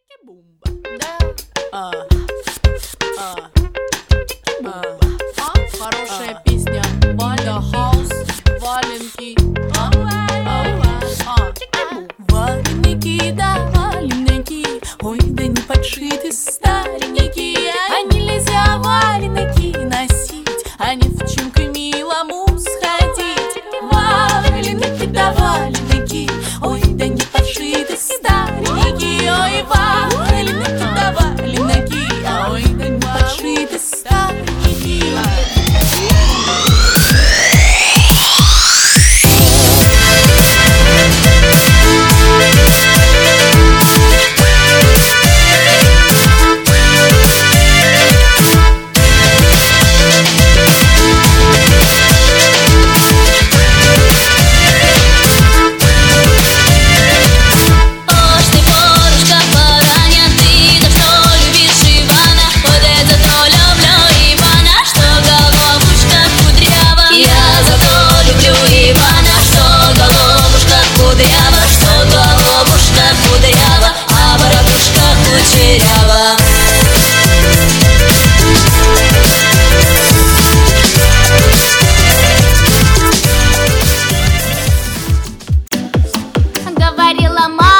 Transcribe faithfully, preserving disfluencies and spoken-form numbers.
Чики-бумба. Да. А. А. А. А. Хорошая а. песня. Валя хаус. Валенки. А. А. А. Валенки, да, валенки. Ой, да не подшиты старенькие. А нельзя валенки носить, а девчонка милому сходить. Валенки, да, валенки. Ой, да не подшиты старенькие. Ой, валенки, да, валенки. Ой, да не подшиты старенькие. Говорила мама.